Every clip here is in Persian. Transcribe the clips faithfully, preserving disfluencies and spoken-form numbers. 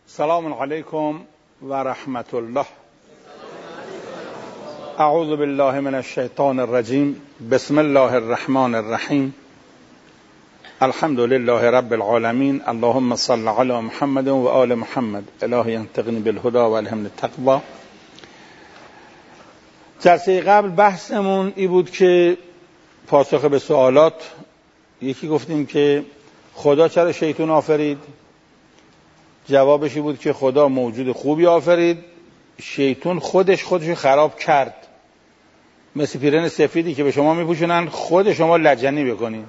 سلام علیکم و رحمت الله. اعوذ بالله من الشیطان الرجیم. بسم الله الرحمن الرحیم. الحمد لله رب العالمین. اللهم صل علی محمد و آل محمد. الهی انتقنی بالهدى و الهمنی التقوی. جلسه قبل بحثمون ای بود که پاسخ به سوالات، یکی گفتیم که خدا چرا شیطان آفرید؟ جوابشی بود که خدا موجود خوبی آفرید، شیطان خودش خودش خراب کرد. مثل پیرن سفیدی که به شما میپوشونن خود شما لجنی بکنین.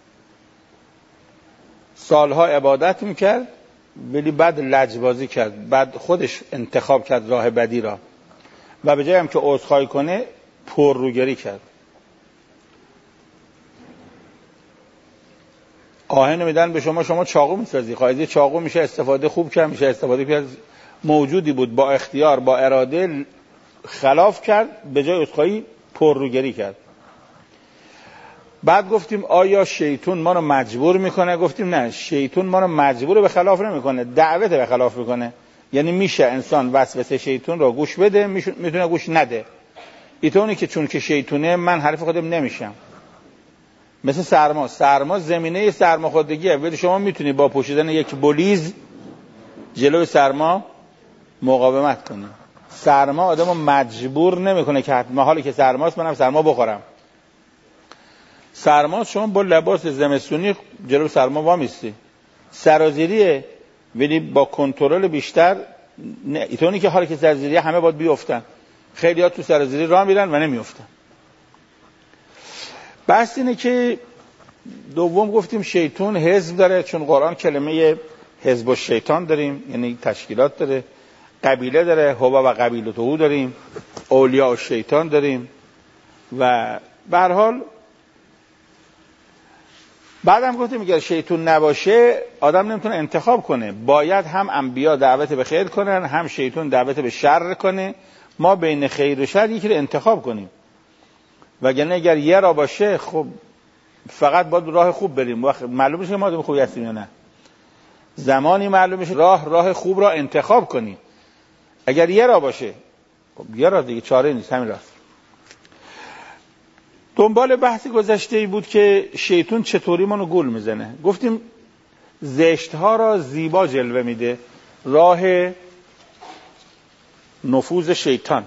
سالها عبادت میکرد ولی بعد لجبازی کرد، بعد خودش انتخاب کرد راه بدی را و به جای هم که عذرخواهی کنه پرروگری کرد. آهن میدن به شما، شما چاقو میسازی، خواهیدی چاقو میشه استفاده خوب کرد، میشه استفاده کرد. موجودی بود با اختیار با اراده خلاف کرد، به جای عذرخواهی پرروگری کرد. بعد گفتیم آیا شیطان ما رو مجبور میکنه؟ گفتیم نه، شیطان ما رو مجبور به خلاف نمیکنه، دعوت به خلاف میکنه. یعنی میشه انسان وسوسه شیطان رو گوش بده، میتونه گوش نده. اینطوری که چون که شیطونه من حرف خودم نمیشم. مثل سرما، سرما زمینه سرماخوردگیه، ولی شما میتونی با پوشیدن یک بلیز جلوی سرما مقاومت کنی. سرما آدمو مجبور نمیکنه که حتما حالی که سرماست منم سرما بخورم. سرما شما با لباس زمستونی جلوی سرما وامیستی. سرازیریه ولی با کنترل بیشتر. اینطوری که حالی که سرازیریه همه باید بیفتن. خیلی‌ها تو سرازیری راه میرن و نمیافتن. بحث اینه که دوم گفتیم شیطان حزب داره، چون قرآن کلمه حزب الشیطان داریم، یعنی تشکیلات داره. قبیله داره، هو و قبیلته داریم. اولیاء الشیطان داریم. و به هر حال بعدم گفتیم اگر شیطان نباشه آدم نمیتونه انتخاب کنه، باید هم انبیا دعوت به خیر کنن، هم شیطان دعوت به شر کنه. ما بین خیر و شر یکی رو انتخاب کنیم، وگرنه اگر یه را باشه خب فقط باید راه خوب بریم. وقت معلوم میشه که ما آدم خوبی هستیم یا نه. زمانی معلوم میشه راه راه خوب را انتخاب کنی. اگر یه را باشه خب یه را دیگه، چاره نیست، همین راست. دنبال بحثی گذشته ای بود که شیطان چطوری منو گول میزنه. گفتیم زشتها را زیبا جلوه میده، راه نفوذ شیطان.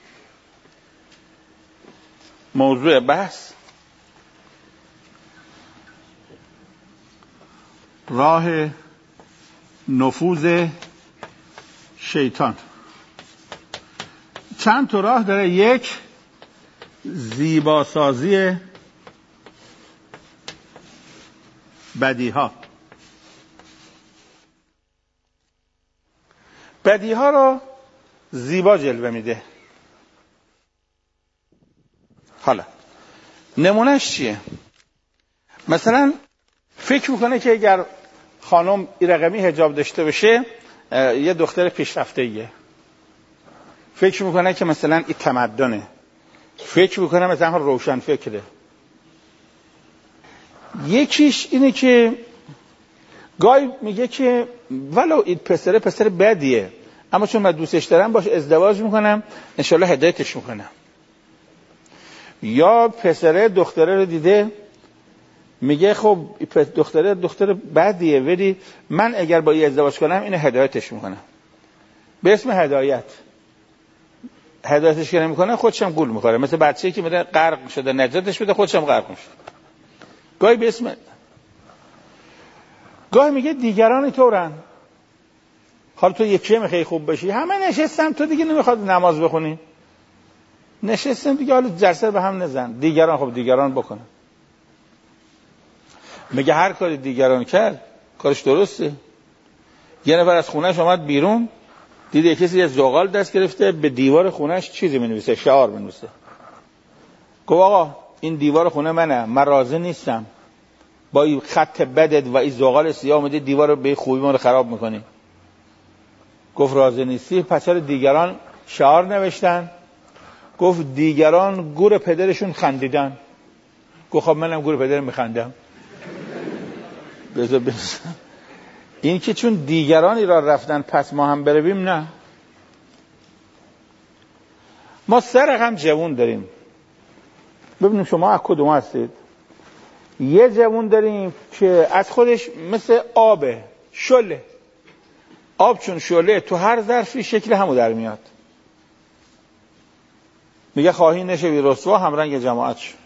موضوع بحث راه نفوذ شیطان. چند تا راه داره. یک، زیباسازی بدیها. بدیها را زیبا جلوه میده. حالا نمونهش چیه؟ مثلا فکر میکنه که اگر خانم این رقمی حجاب داشته باشه یه دختر پیشرفته ایه. فکر میکنه که مثلا این تمدنه. فکر میکنه مثلا روشن فکره. یکیش اینه که گاهی میگه که ولو این پسره پسر بدیه، اما چون من دوستش دارم باش ازدواج میکنم، انشالله هدایتش میکنم. یا پسره دختره رو دیده میگه خب دختره دختر بدیه ولی من اگر با این ازدواج کنم اینو هدایتش میکنم. به اسم هدایت هدایتش که نمیکنه خودش هم گول میخوره. مثل بچه‌ای که میره غرق شده نجاتش بده، خودش هم غرق میشه. گاهی به اسم گاهی میگه دیگران اینطورن، حالا تو یکی میخوای خوب بشی. همه نشستن تو دیگه نمیخواد نماز بخونی، نشستن دیگه حالا جلسه به هم نزن. دیگران خب دیگران بکنن. میگه هر کاری دیگران کرد کارش درسته. یه نفر از خونهش اومد بیرون، دیده کسی از زغال دست گرفته به دیوار خونهش چیزی می‌نویسه، شعار می‌نویسه. گفت آقا این دیوار خونه منه، من راضی نیستم با این خط بدت و این زغال سیاه اومدی دیوار رو به خوبی ما رو خراب می‌کنی. گفت راضی نیستی؟ پس چرا دیگران شعار نوشتن؟ گفت دیگران گور پدرشون خندیدن. گفت خب منم گور پدرم میخندم. بذار بذار این که چون دیگرانی را رفتن پس ما هم برویم، نه. ما سه رقم جوون داریم. ببینیم شما از کدوم هستید. یه جوون داریم که از خودش مثل آبه، شله. آب چون شله تو هر ظرفی شکل همو در میاد. میگه خواهی نشوی رسوا همرنگ جماعت شو.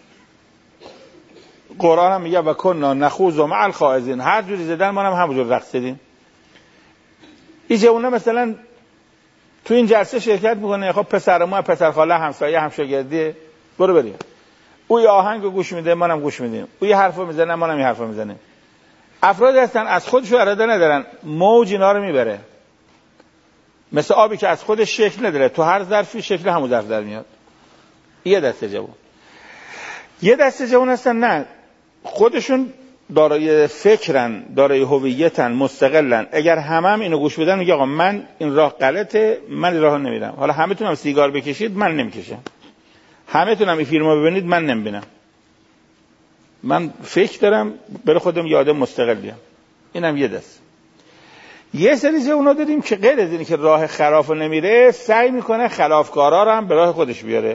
قرآن هم میگه و کنا نخوض مع الخائضین، هر جوری زدن ما هم همونجور رقص زدیم. این جوونه مثلا تو این جلسه شرکت میکنه، خب پسرمو پسر خاله همسایه همشاگردی برو بریم. او یه آهنگو گوش میده منم گوش میدیم، او یه حرفو میزنه منم یه حرفو میزنه. افرادی هستن از خودشو اراده ندارن، موج اینا رو میبره، مثل آبی که از خودش شکل نداره تو هر ظرفی شکل همون ظرف در میاد. یه دسته جوان. یه دسته جوان هستن نه، خودشون دارای فکرن، دارای هویتن، مستقلن. اگر همه هم اینو گوش بدن میگه آقا من این راه غلطه، من این راه نمیرم. حالا همه تونم سیگار بکشید من نمیکشم، همه تونم این فیلمو ببینید من نمیبینم، من فکر دارم برای خودم یادم مستقلیم. اینم یه دست. یه سری جوونا داریم که غیر از اینی که راه خلافو نمیره، سعی میکنه خلافکارا رو هم به راه خودش بیاره.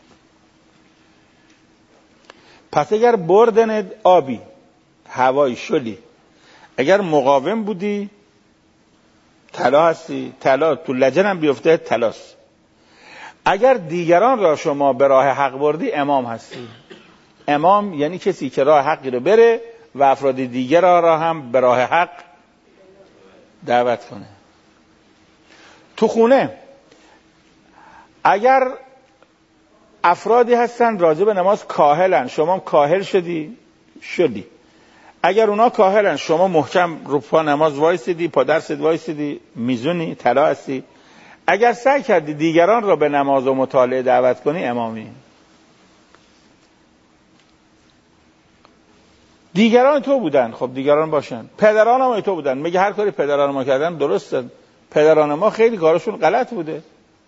پس اگر بردن آبی، هوای شلی، اگر مقاوم بودی طلا هستی، طلا تو لجنم بیفته طلاست. اگر دیگران را شما به راه حق بردی امام هستی. امام یعنی کسی که راه حقی رو بره و افراد دیگر را هم به راه حق دعوت کنه. تو خونه اگر افرادی هستن راجع به نماز کاهلن، شما کاهل شدی شدی. اگر اونا کاهلن شما محکم رو پا نماز وایسیدی، پا درست وایسیدی، میزونی، طلا هستی. اگر سعی کردی دیگران را به نماز و مطالعه دعوت کنی امامی. دیگران تو بودن، خب دیگران باشن. پدران ما تو بودن، میگه هر کاری پدران ما کردن درسته. پدران ما خیلی کارشون غلط بوده.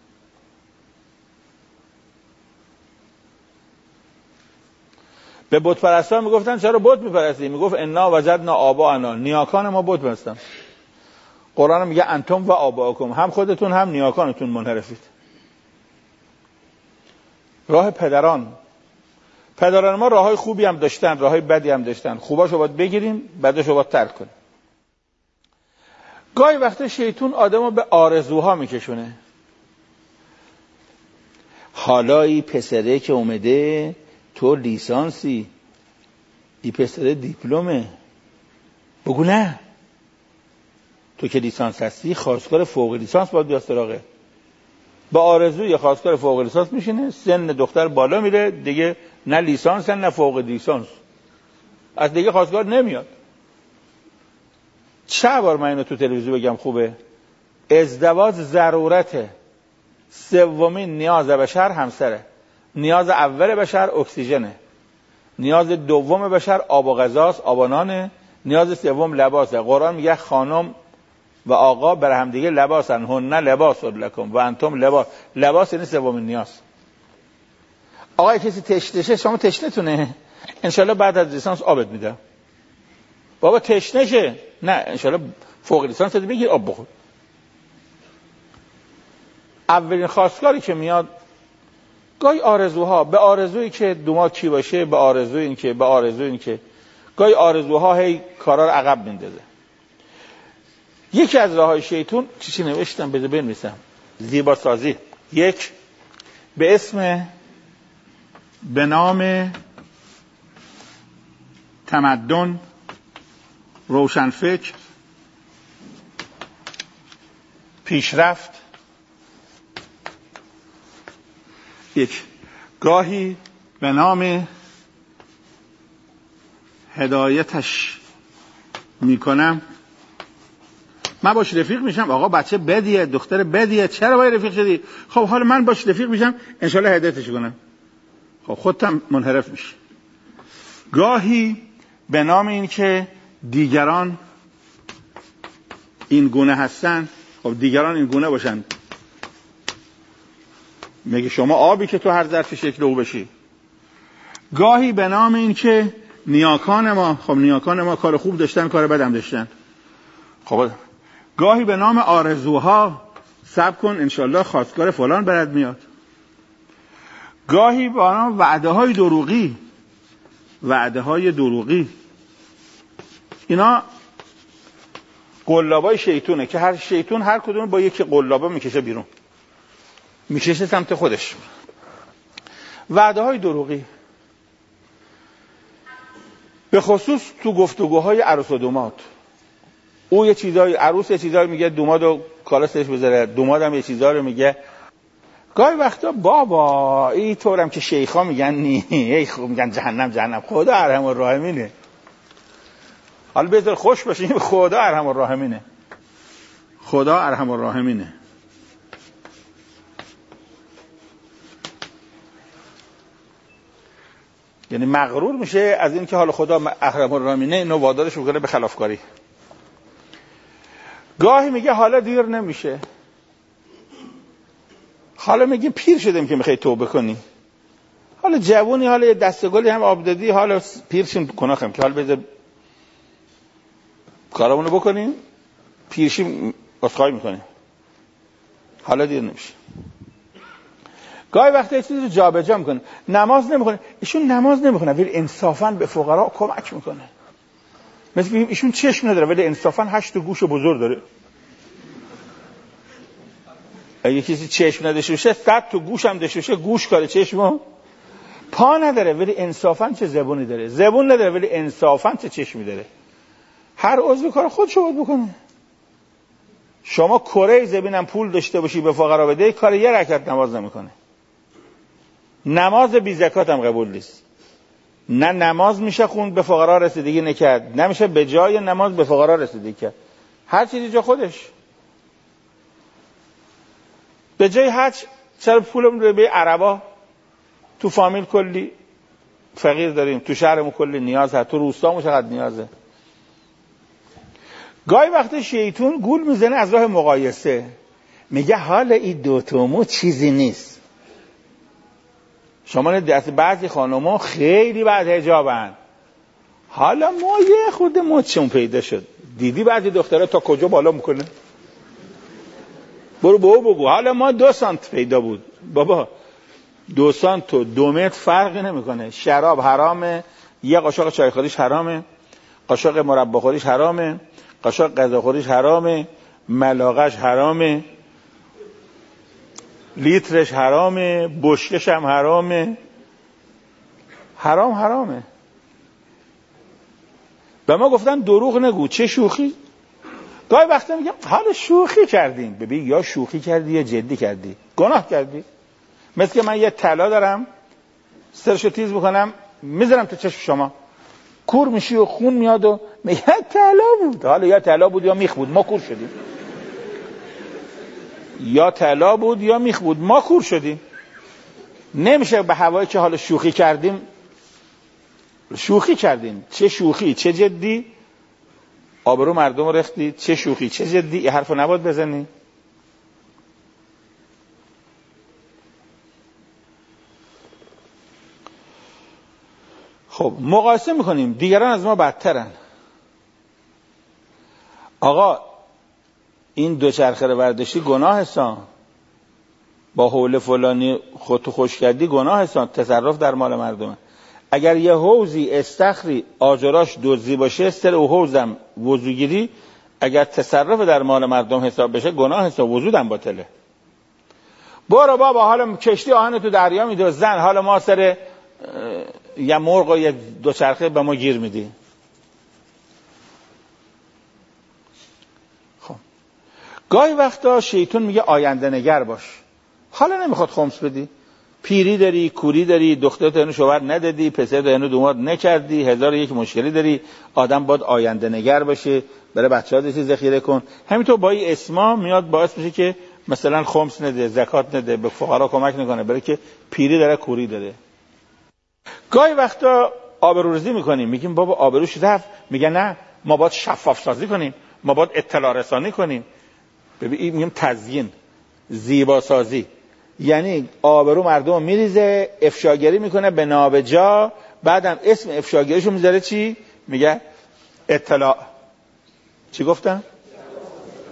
به بت پرستان میگفتن چرا بت میپرستی؟ میگفت انا وجدنا آباءنا، نیاکان ما بت پرستن. قرآن میگه انتم و آباءکم، هم خودتون هم نیاکانتون منحرفید. راه پدران پدران ما راههای خوبی هم داشتن، راههای بدی هم داشتن. خوباشو باید بگیریم، بدشو باید ترک کنیم. گاهی وقتا شیطون آدمو به آرزوها میکشونه. حالا ای پسره که اومده تو لیسانسی، ای پسره دیپلمه، بگو نه تو که لیسانس هستی خواستگار فوق لیسانس باید بیاد سراغه. با آرزوی خواستگار فوق لیسانس میشینه، سن دختر بالا میره دیگه، نه لیسانس نه فوق لیسانس، از دیگه خواستگار نمیاد. چه بار من اینو تو تلویزیون بگم خوبه؟ ازدواج ضرورته. سومین نیاز بشر همسره. نیاز اول بشر اکسیژنه. نیاز دوم بشر آب و غذاست، آب و نانه. نیاز سوم لباسه. قرآن میگه خانم و آقا بر هم دیگه لباسن، هن لباس لکم و انتم لباس. لباس یعنی سومین نیاز. آقا کسی تشنشه، شما تشنتونه انشالله بعد از لیسانس آبت میده. بابا تشنشه، نه انشالله فوق لیسانس بگیر آب بخور. اولین خواستگاری که میاد گاهی آرزوها، به آرزویی که دوما کی باشه، به آرزوی این که به آرزوی این که گاهی آرزوها هی کارا رو عقب میندازه. یکی از راههای شیطون چیزی نوشتم بده بنویسم، زیبا سازی. یک، به اسم به نام تمدن، روشنفکر، پیشرفت. یک، گاهی به نام هدایتش میکنم. من باش رفیق میشم، آقا بچه بدیه، دختر بدیه، چرا باید رفیق شدی؟ خب حالا من باش رفیق میشم انشالله هدایتش کنم. خب خودت هم منحرف میشی. گاهی به نام این که دیگران این گونه هستن، خب دیگران این گونه باشن. میگه شما آبی که تو هر ظرف شکل او بشی. گاهی به نام این که نیاکان ما، خب نیاکان ما کار خوب داشتن، کار بد هم داشتن. خب گاهی به نام آرزوها صبر کن انشالله خواستگار فلان برات میاد. گاهی با نام وعده های دروغی، وعده های دروغی، اینا قلابای شیطونه که هر شیطون هر کدوم با یکی قلابا میکشه بیرون، میکشه سمت خودش. وعده های دروغی به خصوص تو گفتگوهای عروس و داماد. او یه چیزای عروس یه چیزایی میگه، دامادو کالا سرش بذاره، دامادم یه چیزا رو میگه. گاهی وقتا بابا این طورم که شیخا میگن نی، ای خوب میگن جهنم جهنم، خدا ارحم الراحمینه. حالا بذار خوش باشین، خدا ارحم الراحمینه، خدا ارحم الراحمینه. یعنی مغرور میشه از این که حالا خدا ارحم الراحمینه، اینو وادارش میکنه به خلافکاری. گاهی میگه حالا دیر نمیشه، حالا میگه پیر شدیم که میخوای توبه کنی، حالا جوونی، حالا یه دستگلی هم آب دادی، حالا پیر شیم کناخم که حالا بذار کارامونو بکنیم، پیر شیم عذرخواهی میکنیم، حالا دیر نمیشه. گاهی وقتا یه چیزی رو جابجا میکنه. نماز نمیخونه، ایشون نماز نمیخونه ولی انصافا به فقرا کمک میکنه. مثل که ایشون چشم نداره ولی انصافا هشت گوش بزرگ داره. اگه کسی چشم نداشته باشه صد تا گوش هم داشته باشه، گوش کاره چشمو. پا نداره ولی انصافا چه زبونی داره، زبون نداره ولی انصافا چه چشمی داره. هر عضو کار خودشو باید بکنه. شما کره زمینم پول داشته باشی به فقرا بده، کار یه رکعت نماز نمیکنه. نماز بی زکات هم قبول نیست. نه نماز میشه خوند به فقرا رسیدگی نکرد، نمیشه به جای نماز به فقرا رسیدگی کرد. هر چیزی جا خودش. به جای حج چرا پولم رو به عربا؟ تو فامیل کلی فقیر داریم، تو شهرمون کلی نیاز هست، تو روستامون چقدر نیازه. گاهی وقت شیطون گول میزنه از راه مقایسه، میگه حالا این دوتامو چیزی نیست. شما دست بعضی خانوما خیلی بعد حجابن، حالا ما یه خود مچمون پیدا شد. دیدی بعضی دخترها تا کجا بالا میکنه؟ برو بابا بگو حالا ما دو سانت پیدا بود. بابا دو سانت و دو متر فرقی نمیکنه. شراب حرامه، یه قاشق چای خوریش حرامه، قاشق مربا خوریش حرامه، قاشق غذا خوریش حرامه، ملاقش حرامه، لیترش حرامه، بشکش هم حرامه. حرام حرامه. به ما گفتن دروغ نگو، چه شوخی؟ گاهی وقتا میگم حالا شوخی کردیم. ببین یا شوخی کردی یا جدی کردی، گناه کردی. مثل که من یه طلا دارم، سرشو تیز میکنم میذارم تو چشم شما، کور میشی و خون میاد و میگه طلا بود. حالا یا طلا بود یا میخ بود، ما کور شدیم. یا طلا بود یا میخ بود، ما کور شدیم. نمیشه به هوایی که حالا شوخی کردیم. شوخی کردیم، چه شوخی چه جدی، آبرو مردم رفتی، چه شوخی چه جدی، این حرفو نباید بزنی. خب مقایسه میکنیم دیگران از ما بدترن. آقا این دوچرخه رو برداشتی گناه هستان، با حول فلانی خودتو خوش کردی گناه هستان، تصرف در مال مردمه. اگر یه حوزی استخری آجراش دزدی باشه، سر او حوزم وضوگیری اگر تصرف در مال مردم حساب بشه گناه هست، وضودم باطله. برو بابا حالا کشتی آهن تو دریا میدزدن، حالا ما سر یه مرغ و یه دوچرخه به ما گیر میدی. خب گاهی وقتا شیطان میگه آینده نگر باش. حالا نمیخواد خمس بدی، پیری داری، کوری داری، دخترت هنو شوهر ندادی، پسرت هنو داماد نکردی، هزار یک مشکلی داری. آدم باید آینده نگر باشه، برای بچه‌ها چیزی ذخیره کن. همینطور با این اسما میاد باعث میشه که مثلا خمس نده، زکات نده، به فقرا کمک نکنه، برای که پیری داره، کوری داره. گاهی وقتا آبروریزی میکنیم، میگیم بابا آبروش رفت، میگه نه ما باید شفاف سازی کنیم، ما باید اطلاع رسانی کنیم. ببین میگیم تزیین، زیبا سازی، یعنی آبرو مردم میریزه، افشاگری میکنه به نابجا، بعدم اسم افشاگریشو میذاره چی؟ میگه اطلاع. چی گفتم؟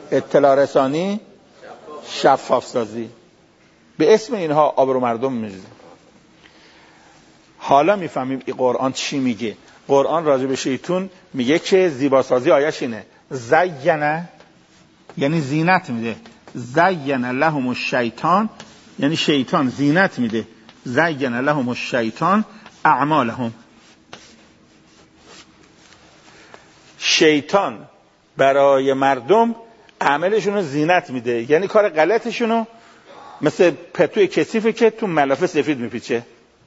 اطلاع رسانی، شفاف سازی. به اسم اینها آبرو مردم می‌ریزه. حالا میفهمیم این قرآن چی میگه. قرآن راجع به شیطون میگه که زیباسازی آیش اینه، زینه یعنی زینت میده، زین لهم الشیطان یعنی شیطان زینت میده، زین لهم الشیطان اعمالهم. شیطان برای مردم عملشون رو زینت میده، یعنی کار غلطشون رو مثل پتوی کثیفه که تو ملافه سفید میپیچه.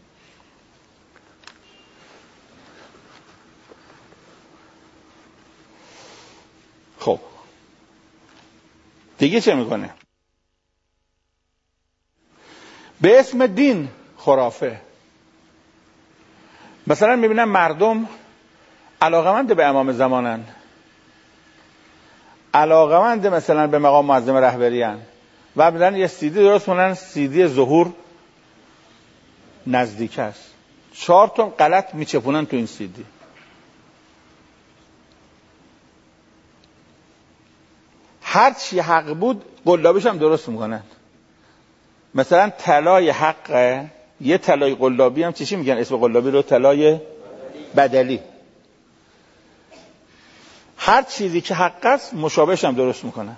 خب دیگه چه میکنه؟ به اسم دین خرافه. مثلا میبینم مردم علاقمند به امام زمانن، علاقمند مثلا به مقام معظم رهبریان و میرن یه سیدی درست کنن، سیدی ظهور نزدیک است، چهار تن غلط میچپونن تو این سیدی. هر چی حق بود قلابیش هم درست میکنن. مثلا طلای حقه، یه طلای قلابی هم چی میگن اسم قلابی رو؟ طلای بدلی. هر چیزی که حق است مشابهش هم درست میکنن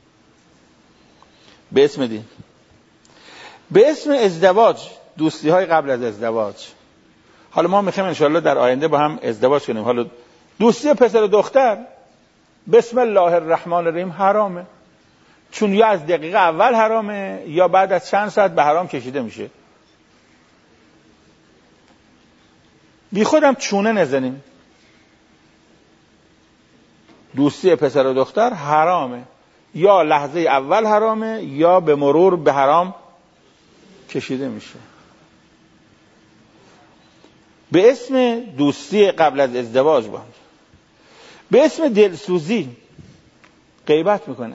به اسم دین. به اسم ازدواج، دوستی های قبل از ازدواج. حالا ما میخوایم انشاءالله در آینده با هم ازدواج کنیم. حالا دوستی پسر و دختر بسم الله الرحمن الرحیم حرامه، چون یا از دقیقه اول حرامه یا بعد از چند ساعت به حرام کشیده میشه. بی خودم چونه نزنیم. دوستی پسر و دختر حرامه، یا لحظه اول حرامه یا به مرور به حرام کشیده میشه. به اسم دوستی قبل از ازدواج با به اسم دلسوزی غیبت میکنه.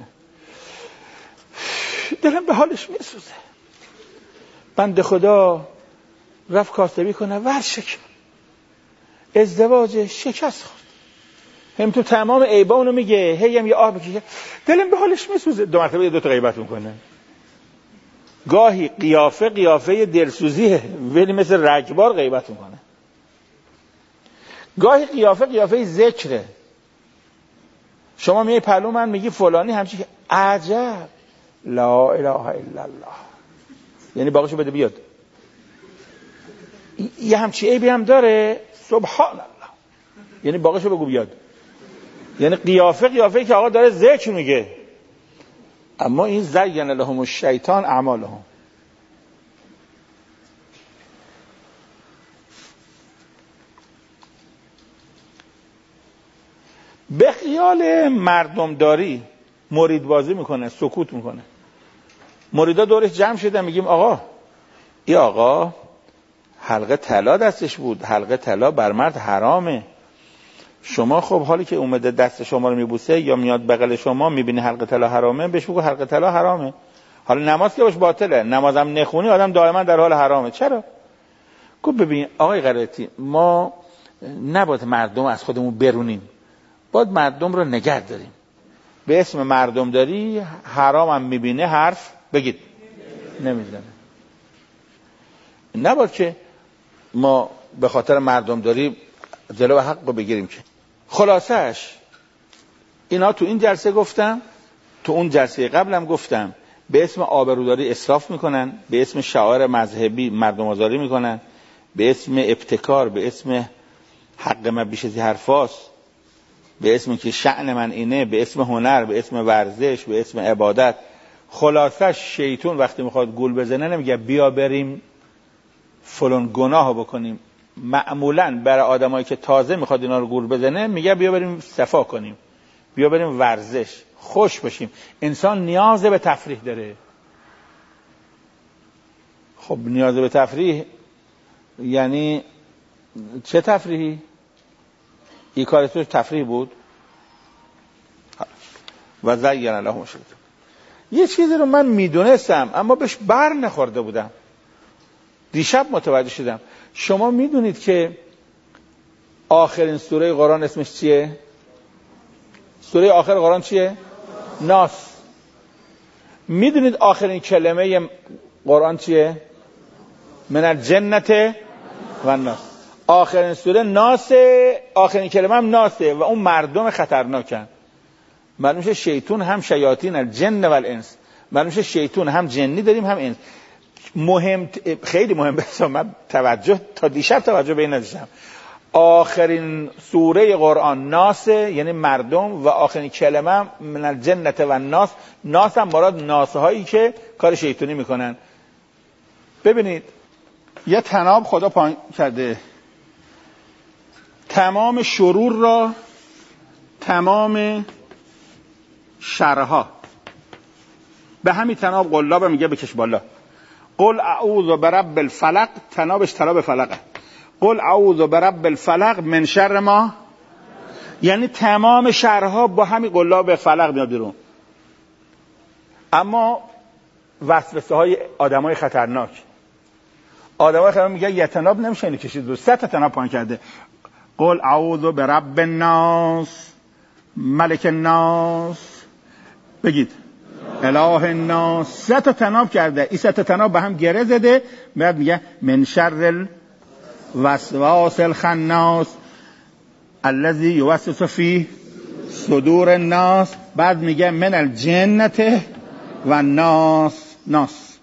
دلم به حالش میسوزه، بنده خدا رفت کاسبی کنه ورشک ازدواج شکست خورد، هم تو تمام عیبا اونو میگه، هی هم یه آه بکشه، دلم به حالش میسوزه. دو مرتبه دو تا غیبت میکنه. گاهی قیافه قیافه دلسوزیه ولی مثل رگبار غیبت میکنه. گاهی قیافه قیافه ذکره. شما میای پلو من میگی فلانی همچی که عجب لا اله الا الله، یعنی باقیشو بده بیاد. یه همچی عیبی هم داره سبحان الله، یعنی باقیشو بگو بیاد. یعنی قیافه قیافه که آقا داره ذکر میگه، اما این زین لهم الشیطان اعمالهم. به خیال مردمداری مرید بازی میکنه، سکوت میکنه. مریدا دورش جمع شدن، میگیم آقا ای آقا حلقه طلا دستش بود، حلقه طلا بر مرد حرامه. شما خب حالی که اومده دست شما رو میبوسه یا میاد بغل شما میبینی حلقه طلا حرامه، بهش بگو حلقه طلا حرامه. حالا نماز که باش باطله، نمازم نخونی آدم دائما در حال حرامه. چرا؟ گفت ببین آقای غلطی، ما نباید مردم از خودمون برونیم، باید مردم رو نگه داریم. به اسم مردم داری حرام هم میبینه حرف بگید نمیزنه. نباید که ما به خاطر مردم داری جلو حق رو بگیریم. که خلاصش اینا تو این جلسه گفتم، تو اون جلسه قبلم گفتم، به اسم آبروداری اسراف میکنن، به اسم شعائر مذهبی مردم آزاری میکنن، به اسم ابتکار، به اسم حق من بیش از این حرفاست، به اسم که شأن من اینه، به اسم هنر، به اسم ورزش، به اسم عبادت. خلاصش شیطون وقتی میخواد گول بزنه نمیگه بیا بریم فلان گناه بکنیم. معمولاً برای آدمایی که تازه میخواد اینا رو گول بزنه میگه بیا بریم صفا کنیم، بیا بریم ورزش، خوش باشیم. انسان نیاز به تفریح داره. خب نیاز به تفریح یعنی چه تفریحی؟ این کار تو تفریح بود؟ و زین لهم الشیطان. یه چیزی رو من میدونستم اما بهش بر نخورده بودم، دیشب متوجه شدم. شما میدونید که آخرین سوره قرآن اسمش چیه؟ سوره آخر قرآن چیه؟ ناس. میدونید آخرین کلمه قرآن چیه؟ من الجنة و الناس. آخرین سوره ناسه، آخرین کلمه هم ناسه و اون مردم خطرناکن. معلوم میشه شیطون هم شیاطین الجن و الانس. معلوم میشه شیطون هم جنی داریم هم انس. مهم، خیلی مهم بسام من توجه تا دیشب توجه به این نداشتم. آخرین سوره قرآن ناسه یعنی مردم و آخرین کلمه من الجنة و الناس. ناس هم مراد ناسه هایی که کار شیطانی میکنن. ببینید یه طناب خدا پایین کرده، تمام شرور را، تمام شرها به همین طناب قلاب میگه بکش بالا. قل اعوذ برب الفلق، طنابش طناب فلقه. قل اعوذ برب الفلق من شر ما، یعنی تمام شرها با همین قلاب فلق میاد بیرون. اما وسوسه های آدمای خطرناک، آدمای خطرناک میگه یتناب نمیشه اینو کشید دو سه تا طناب پایین کرده. قل اعوذ برب الناس ملک الناس، بگید اله الناس، سه تا طناب کرده. این سه تا طناب به هم گره زده. بعد میگه من شر الوسواس الخناس الذي يوسوس في صدور الناس. بعد میگه من الجنة و الناس. ناس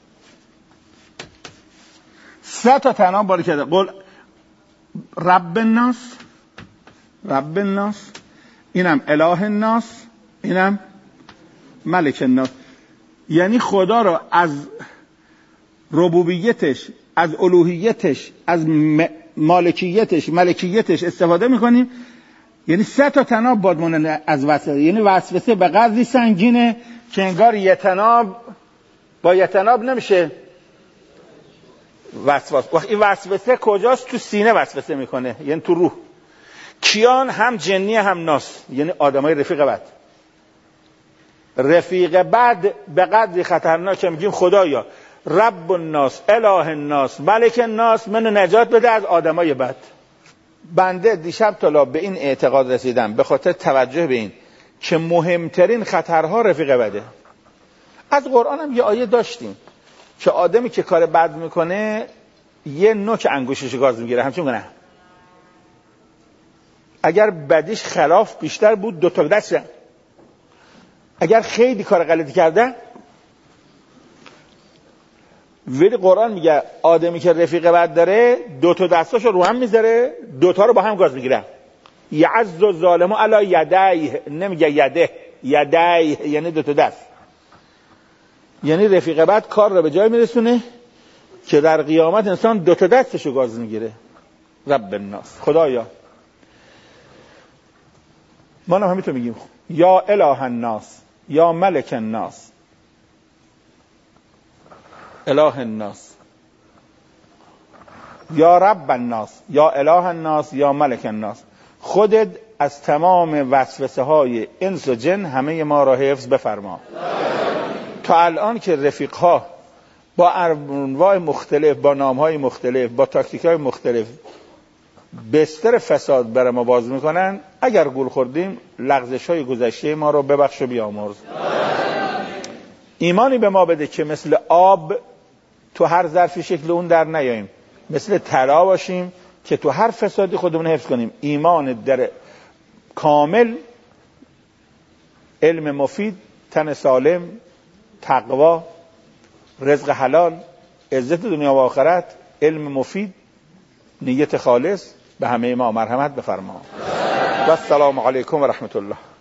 سه تا طناب باری کرده. قل رب الناس، رب الناس، اینم اله الناس، اینم ملک الناس. یعنی خدا رو از ربوبیتش، از الوهیتش، از مالکیتش، ملکیتش استفاده میکنیم. یعنی سه تا طناب باد مونن از وسوسه. یعنی وسوسه به قدری سنگینه که انگار یه طناب با یه طناب نمیشه وسواس. وقتی این وسوسه کجاست؟ تو سینه وسوسه میکنه، یعنی تو روح. کیان؟ هم جنی هم ناس، یعنی آدمای رفیق بد. رفیق بد به قدری خطرناکه میگیم خدایا رب الناس اله الناس ملک الناس من نجات بده از آدمای بد. بنده دیشب تا به این اعتقاد رسیدم به خاطر توجه به این که مهمترین خطرها رفیق بده. از قرآن هم یه آیه داشتیم که آدمی که کار بد میکنه یه نوک انگوشش گاز میگیره، همچون نه اگر بدیش خلاف بیشتر بود دو تا دست، اگر خیلی کار غلطی کرده. ولی قرآن میگه آدمی که رفیق بد داره دو تا دستاشو رو هم میذاره، دو تا رو با هم گاز میگیره. یعز الظالم علی یدیه، نمیگه یده، یدیه یعنی دو تا دست. یعنی رفیق بد کار رو به جای میرسونه که در قیامت انسان دو تا دستشو گاز میگیره. رب الناس، خدایا ما هم همینطور میگیم یا اله الناس یا ملک الناس، اله الناس یا رب الناس یا اله الناس یا ملک الناس. خودت از تمام وسوسه های انس و جن همه ما را حفظ بفرما. تا الان که رفیق ها با انواع مختلف، با نام های مختلف، با تاکتیک های مختلف بستر فساد بر ما باز میکنن، اگر گول خوردیم لغزش های گذشته ما رو ببخش و بیامرز. ایمانی به ما بده که مثل آب تو هر ظرفی شکل اون در نیاییم، مثل طلا باشیم که تو هر فسادی خودمون حفظ کنیم. ایمان در کامل، علم مفید، تن سالم، تقوا، رزق حلال، عزت دنیا و آخرت، علم مفید، نیت خالص. به همه ما مرحمت بفرما. و السلام علیکم و رحمت الله.